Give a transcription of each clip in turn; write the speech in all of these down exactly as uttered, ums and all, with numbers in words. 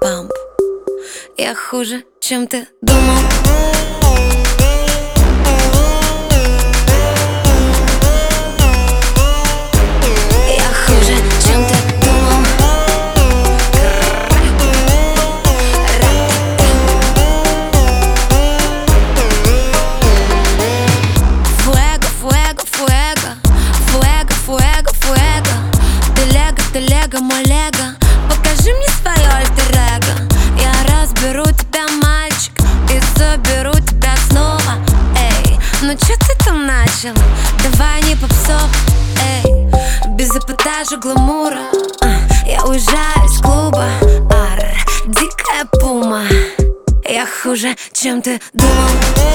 памп. Я хуже, чем ты думал. Я хуже, чем ты думал. Фуэго, фуэго, фуэго. Фуэго, фуэго, фуэго. Ты лего, ты лего, мой лего. Покажи мне свое альтер-эго. Я разберу тебя, мальчик, и заберу тебя снова. Эй, ну чё ты там начал? Давай не попсов, эй. Без эпатажа, гламура, а, я уезжаю из клуба. Ар, дикая пума. Я хуже, чем ты думал.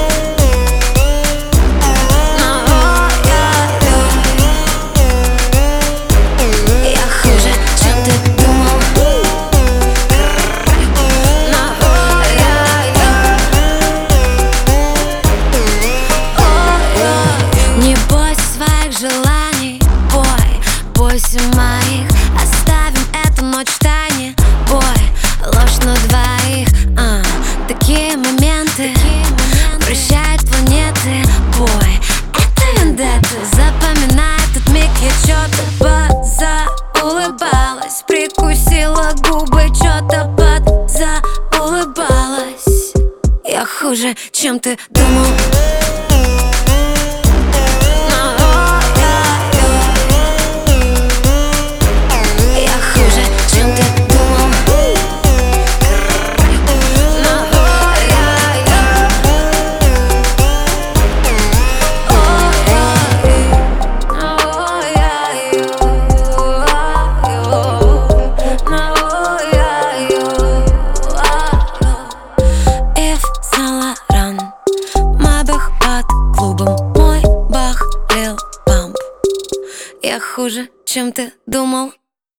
Желаний, бой, бойся моих. Оставим эту ночь в тайне, бой, ложь на двоих. а, Такие моменты, Такие моменты прощают планеты, бой. Это вендетта, запоминай этот миг. Я чё-то подзаулыбалась, прикусила губы, чё-то подзаулыбалась. Я хуже, чем ты думал. Я хуже, чем ты думал.